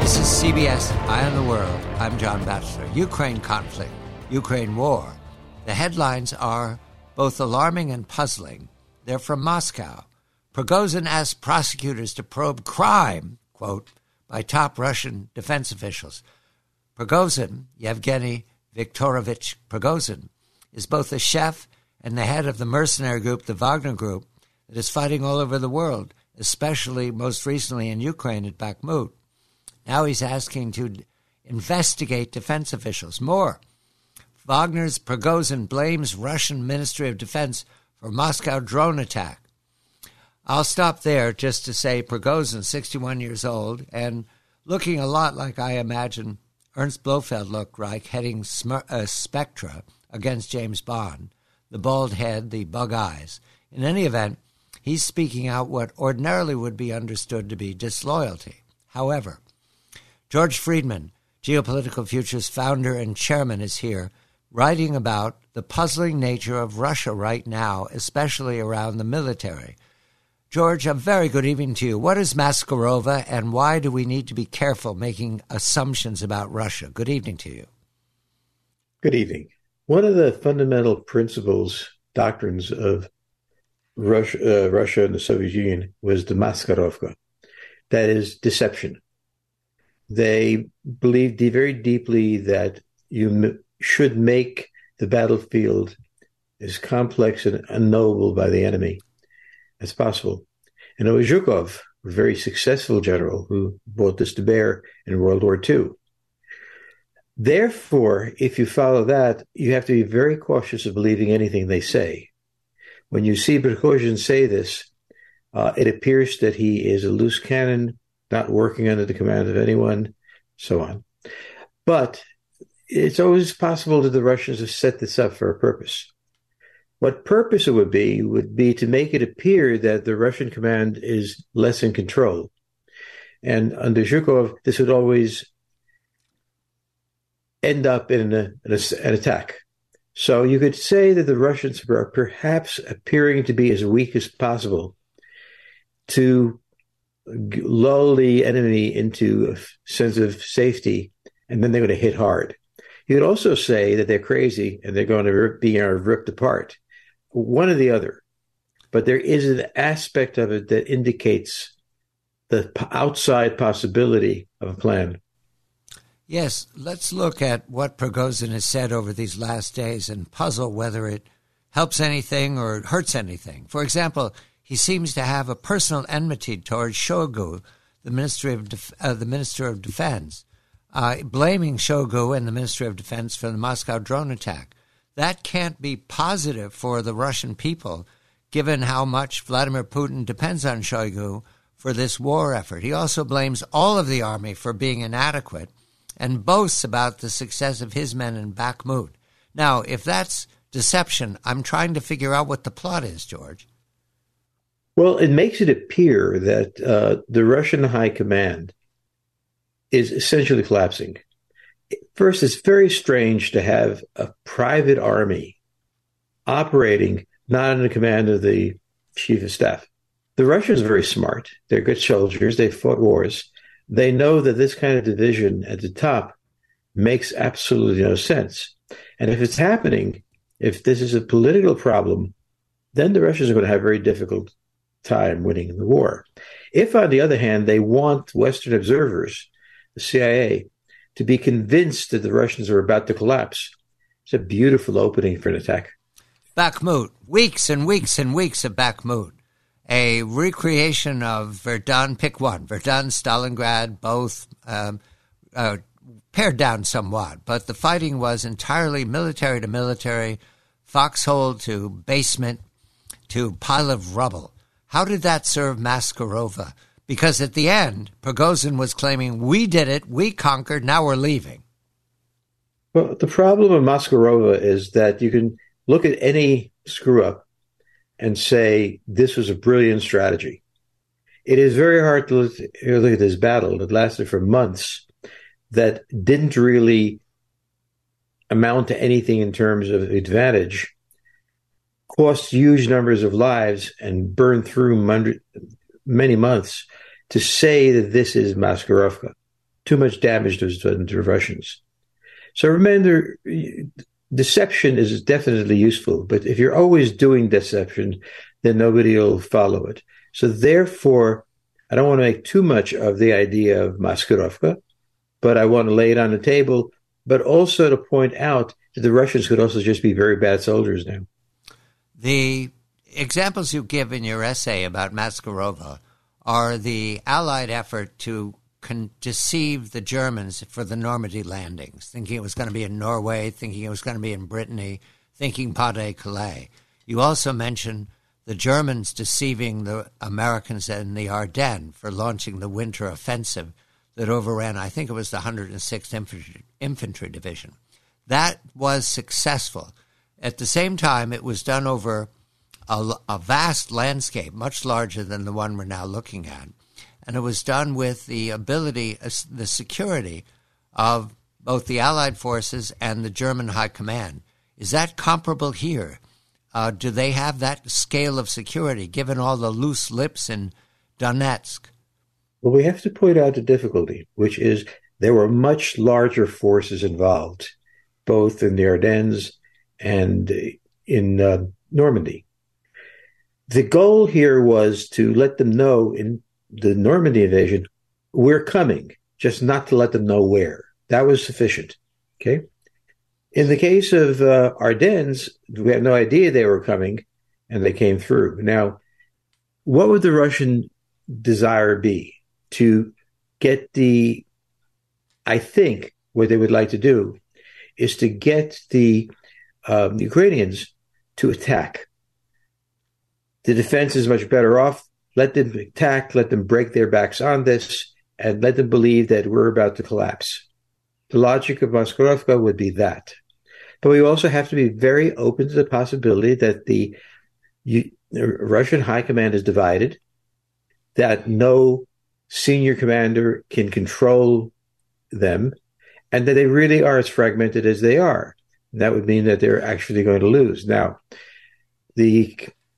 This is CBS Eye on the World. I'm John Batchelor. Ukraine conflict, Ukraine war. The headlines are both alarming and puzzling. They're from Moscow. Prigozhin asked prosecutors to probe crime, quote, by top Russian defense officials. Prigozhin, Yevgeny Viktorovich Prigozhin, is both the chef and the head of the mercenary group, the Wagner Group, that is fighting all over the world, especially most recently in Ukraine at Bakhmut. Now he's asking to investigate defense officials. More, Wagner's Prigozhin blames Russian Ministry of Defense for Moscow drone attack. I'll stop there just to say Prigozhin, 61 years old, and looking a lot like I imagine Ernst Blofeld looked like, heading Spectra against James Bond. The bald head, the bug eyes. In any event, he's speaking out what ordinarily would be understood to be disloyalty. However, George Friedman, Geopolitical Futures founder and chairman, is here, writing about the puzzling nature of Russia right now, especially around the military. George, a very good evening to you. What is Maskarova, and why do we need to be careful making assumptions about Russia? Good evening to you. Good evening. One of the fundamental principles, doctrines of Russia and the Soviet Union was the Maskarovka, that is, deception. They believed very deeply that you should make the battlefield as complex and unknowable by the enemy as possible. And it was Zhukov, a very successful general, who brought this to bear in World War II. Therefore, if you follow that, you have to be very cautious of believing anything they say. When you see Prigozhin say this, it appears that he is a loose cannon, not working under the command of anyone, so on. But it's always possible that the Russians have set this up for a purpose. What purpose it would be to make it appear that the Russian command is less in control. And under Zhukov, this would always end up in an attack. So you could say that the Russians were perhaps appearing to be as weak as possible to lull the enemy into a sense of safety, and then they're going to hit hard. You could also say that they're crazy and they're going to be ripped apart. One or the other. But there is an aspect of it that indicates the outside possibility of a plan. Yes, let's look at what Prigozhin has said over these last days and puzzle whether it helps anything or hurts anything. For example, he seems to have a personal enmity towards Shoigu, the Minister of Defense, blaming Shoigu and the Ministry of Defense for the Moscow drone attack. That can't be positive for the Russian people, given how much Vladimir Putin depends on Shoigu for this war effort. He also blames all of the army for being inadequate and boasts about the success of his men in Bakhmut. Now, if that's deception, I'm trying to figure out what the plot is, George. Well, it makes it appear that the Russian high command is essentially collapsing. First, it's very strange to have a private army operating not under the command of the chief of staff. The Russians are very smart. They're good soldiers. They've fought wars. They know that this kind of division at the top makes absolutely no sense. And if it's happening, if this is a political problem, then the Russians are going to have a very difficult time winning the war. If, on the other hand, they want Western observers, the CIA, to be convinced that the Russians are about to collapse, it's a beautiful opening for an attack. Bakhmut, weeks and weeks and weeks of Bakhmut. A recreation of Verdun, pick one. Verdun, Stalingrad, both pared down somewhat, but the fighting was entirely military to military, foxhole to basement to pile of rubble. How did that serve Maskarova? Because at the end, Prigozhin was claiming, we did it, we conquered, now we're leaving. Well, the problem of Maskarova is that you can look at any screw-up and say this was a brilliant strategy. It is very hard to look at this battle that lasted for months that didn't really amount to anything in terms of advantage, cost huge numbers of lives, and burned through many months to say that this is Maskarovka. too much damage was done to the Russians. So remember, deception is definitely useful, but if you're always doing deception, then nobody will follow it. So therefore, I don't want to make too much of the idea of Maskirovka, but I want to lay it on the table, but also to point out that the Russians could also just be very bad soldiers now. The examples you give in your essay about Maskarova are the Allied effort to deceive the Germans for the Normandy landings, thinking it was going to be in Norway, thinking it was going to be in Brittany, thinking Pas-de-Calais. You also mention the Germans deceiving the Americans in the Ardennes for launching the winter offensive that overran, I think it was the 106th Infantry Division. That was successful. At the same time, it was done over a vast landscape, much larger than the one we're now looking at. And it was done with the ability, the security of both the Allied forces and the German High Command. Is that comparable here? Do they have that scale of security, given all the loose lips in Donetsk? Well, we have to point out the difficulty, which is there were much larger forces involved, both in the Ardennes and in Normandy. The goal here was to let them know in the Normandy invasion, we're coming, just not to let them know where. That was sufficient. Okay. In the case of Ardennes, we had no idea they were coming, and they came through. Now, what would the Russian desire be? To get I think what they would like to do is to get the Ukrainians to attack. The defense is much better off. Let them attack, let them break their backs on this, and let them believe that we're about to collapse. The logic of Maskirovka would be that. But we also have to be very open to the possibility that the Russian high command is divided, that no senior commander can control them, and that they really are as fragmented as they are. And that would mean that they're actually going to lose. Now, the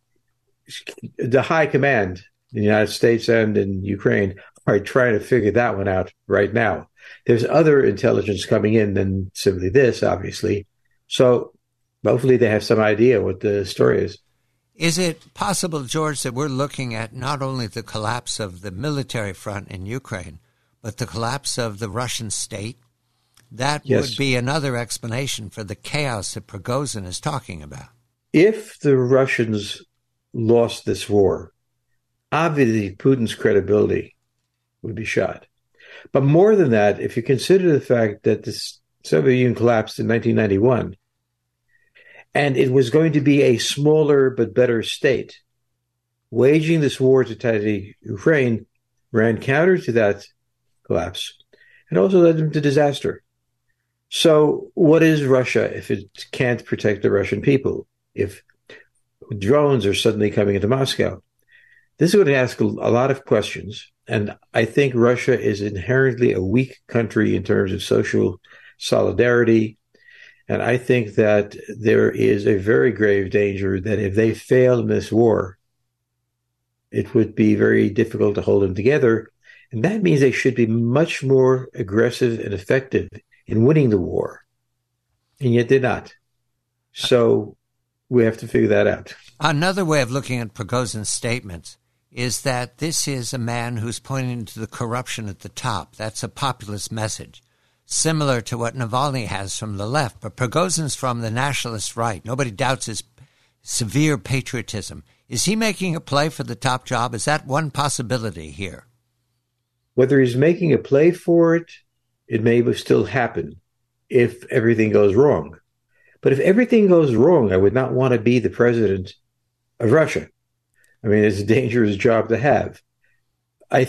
high command in the United States and in Ukraine are trying to figure that one out right now. There's other intelligence coming in than simply this, obviously. So hopefully they have some idea what the story is. Is it possible, George, that we're looking at not only the collapse of the military front in Ukraine, but the collapse of the Russian state? That would be another explanation for the chaos that Prigozhin is talking about. If the Russians lost this war, obviously Putin's credibility would be shot. But more than that, if you consider the fact that the Soviet Union collapsed in 1991, and it was going to be a smaller but better state, waging this war to tie Ukraine ran counter to that collapse and also led them to disaster. So what is Russia if it can't protect the Russian people? If drones are suddenly coming into Moscow? This is going to ask a lot of questions. And I think Russia is inherently a weak country in terms of social solidarity. And I think that there is a very grave danger that if they fail in this war, it would be very difficult to hold them together. And that means they should be much more aggressive and effective in winning the war. And yet they're not. So we have to figure that out. Another way of looking at Prigozhin's statements is that this is a man who's pointing to the corruption at the top. That's a populist message, similar to what Navalny has from the left. But Prigozhin's from the nationalist right. Nobody doubts his severe patriotism. Is he making a play for the top job? Is that one possibility here? Whether he's making a play for it, it may still happen if everything goes wrong. But if everything goes wrong, I would not want to be the president of Russia. I mean, it's a dangerous job to have. I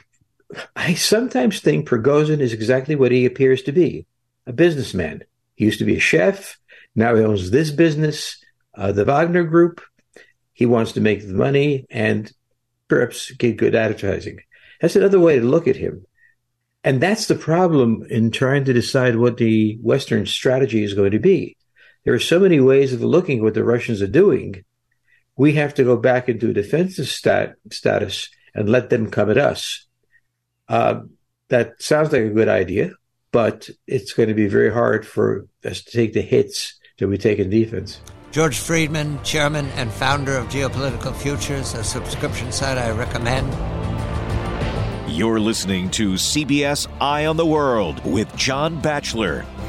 sometimes think Prigozhin is exactly what he appears to be, a businessman. He used to be a chef. Now he owns this business, the Wagner Group. He wants to make the money and perhaps get good advertising. That's another way to look at him. And that's the problem in trying to decide what the Western strategy is going to be. There are so many ways of looking at what the Russians are doing. We have to go back into a defensive status and let them come at us. that sounds like a good idea, but it's going to be very hard for us to take the hits that we take in defense. George Friedman, chairman and founder of Geopolitical Futures, a subscription site I recommend. You're listening to CBS Eye on the World with John Batchelor.